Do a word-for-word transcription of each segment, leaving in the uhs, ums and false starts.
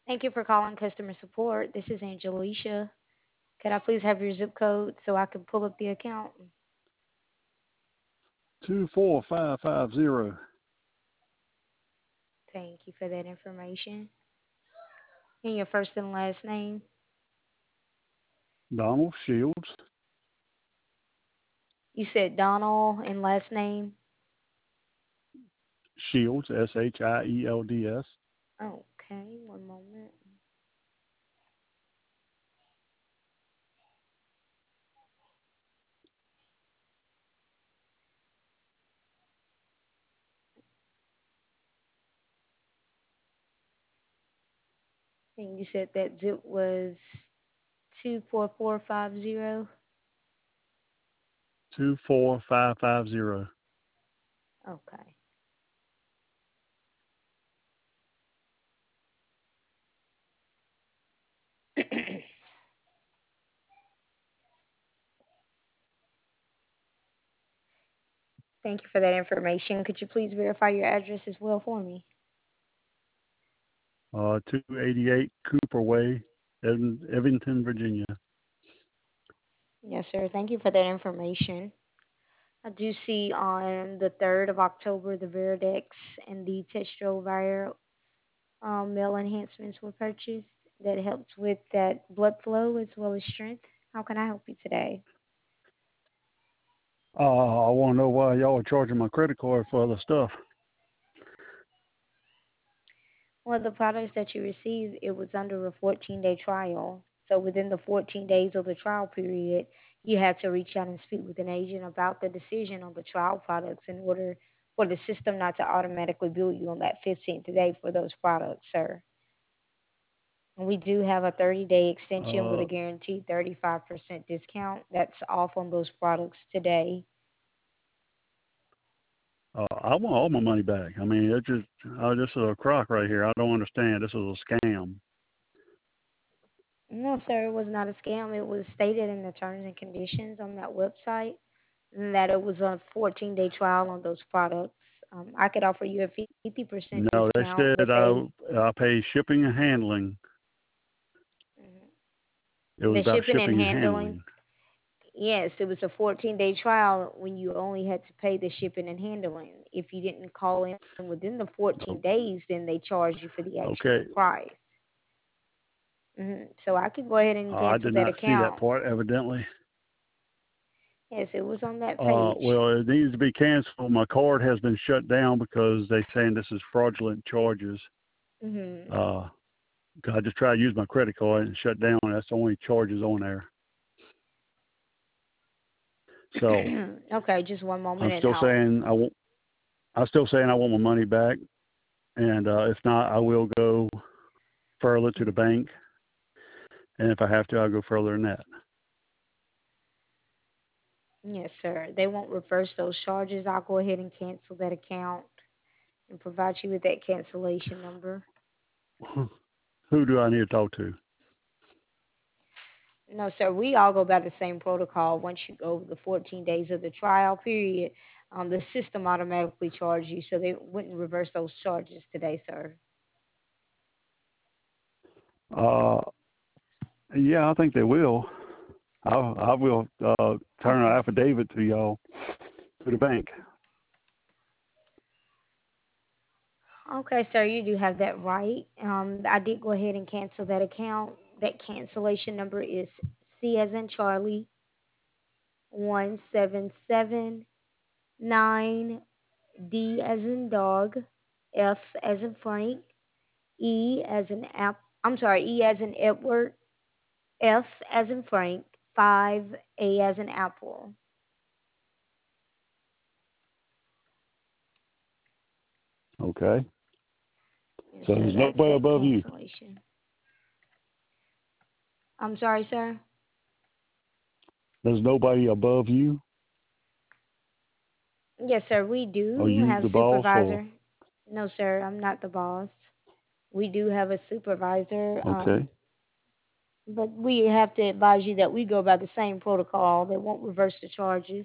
Thank you for calling customer support. This is Angelicia. Could I please have your zip code so I can pull up the account? Two four five five zero. Thank you for that information. And your first and last name? Donald Shields. You said Donald and last name? Shields, S H I E L D S. Okay, one moment. And you said that zip was two four four five zero? Two four five five zero. Okay. Thank you for that information. Could you please verify your address as well for me? Uh, two eighty-eight Cooper Way, Evan, Evington, Virginia. Yes, sir. Thank you for that information. I do see on the third of October the Veridex and the Testrovir um, meal enhancements were purchased that helps with that blood flow as well as strength. How can I help you today? Uh, I want to know why y'all are charging my credit card for other stuff. Well, the products that you received, it was under a fourteen-day trial. So within the fourteen days of the trial period, you had to reach out and speak with an agent about the decision on the trial products in order for the system not to automatically bill you on that fifteenth day for those products, sir. And we do have a thirty-day extension with Uh, a guaranteed thirty-five percent discount. That's off on those products today. uh, I want all my money back. I mean, it's just, uh, this is a crock right here. I don't understand. This is a scam. No, sir, it was not a scam. It was stated in the terms and conditions on that website that it was a fourteen-day trial on those products. Um, I could offer you a fifty percent No, they discount, said but I they I pay shipping and handling. It was the about shipping and shipping and handling. handling. Yes, it was a fourteen-day trial when you only had to pay the shipping and handling. If you didn't call in within the fourteen Oh, days, then they charged you for the actual okay. price. hmm So I could go ahead and Uh, I cancel did that not see that account. part, evidently. Yes, it was on that Uh, page. well, it needs to be canceled. My card has been shut down because they're saying this is fraudulent charges. hmm Uh, I just tried to use my credit card and shut down. That's the only charges on there. So Okay, just one I'm moment and still I'll. saying I want. I'm still saying I want my money back, and uh, if not, I will go further to the bank, and if I have to, I'll go further than that. Yes, sir. They won't reverse those charges. I'll go ahead and cancel that account and provide you with that cancellation number. Who do I need to talk to? No, sir. We all go by the same protocol. Once you go over the fourteen days of the trial period, um, the system automatically charges you, so they wouldn't reverse those charges today, sir. Uh, yeah, I think they will. I, I will uh, turn an Okay. affidavit to y'all to the bank. Okay, sir. You do have that right. Um, I did go ahead and cancel that account. That cancellation number is C as in Charlie one seven seven nine D as in dog, F as in Frank, E as in app. I'm sorry, E as in Edward, F as in Frank, five A as in apple. Okay. Yes, So sir. there's That's nobody that above you. cancellation. I'm sorry, sir. There's nobody above you. Yes, sir. We Are do you have the boss or? supervisor. No, sir. I'm not the boss. We do have a supervisor. Um, Okay. but we have to advise you that we go by the same protocol. They won't reverse the charges.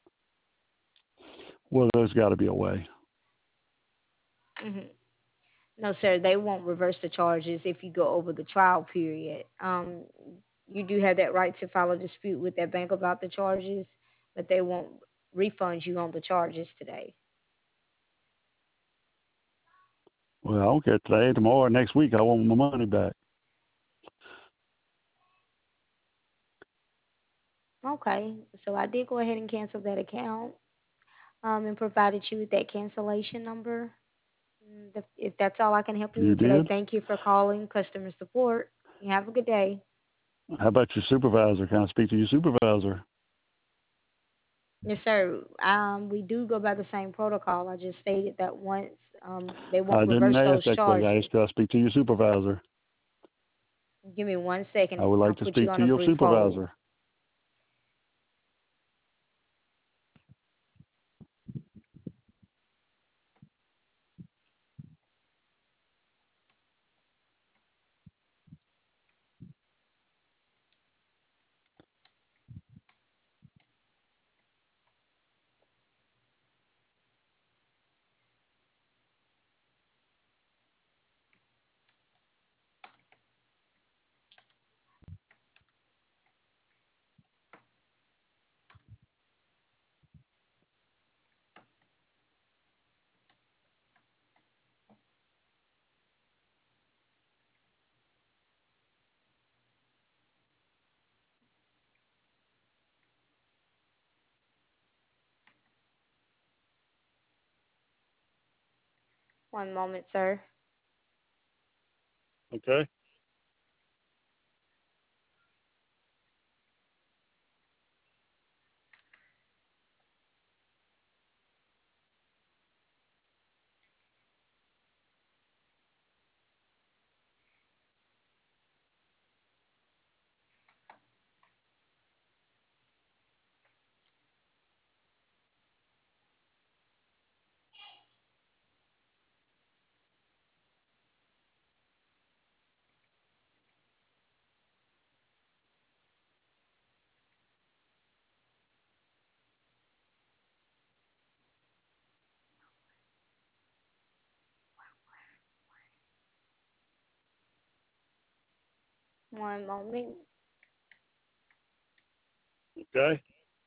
Well, there's got to be a way. hmm No, sir, they won't reverse the charges if you go over the trial period. Um, you do have that right to file a dispute with that bank about the charges, but they won't refund you on the charges today. Well, I don't care today, tomorrow, next week. I want my money back. Okay, so I did go ahead and cancel that account um, and provided you with that cancellation number. Mm, If if that's all I can help you You with today, did? thank you for calling customer support. You have a good day. How about your supervisor? Can I speak to your supervisor? Yes, sir. Um, we do go by the same protocol. I just stated that once um, they I won't didn't reverse ask those that question. I asked, charges. could I speak to your supervisor? Give me one I second. would I'll like to put you speak on to a your brief hold. supervisor. One moment, sir. Okay. One moment. Okay.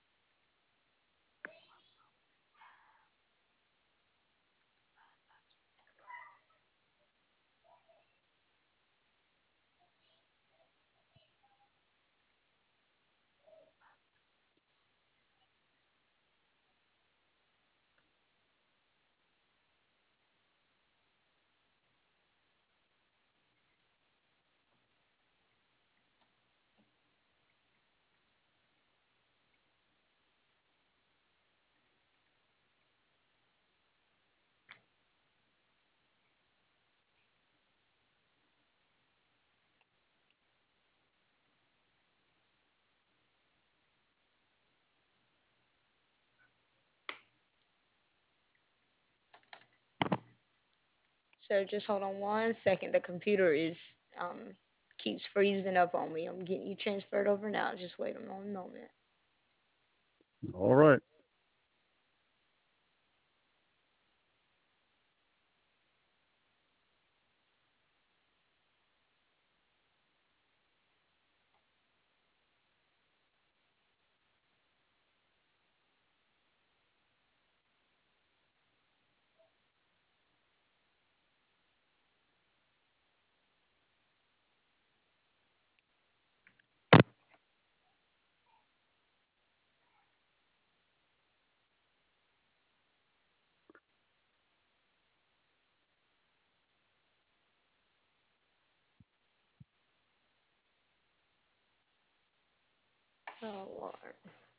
Sir, just hold on one second. The computer is um keeps freezing up on me. I'm getting you transferred over now. Just wait a one moment. All right. Oh Lord.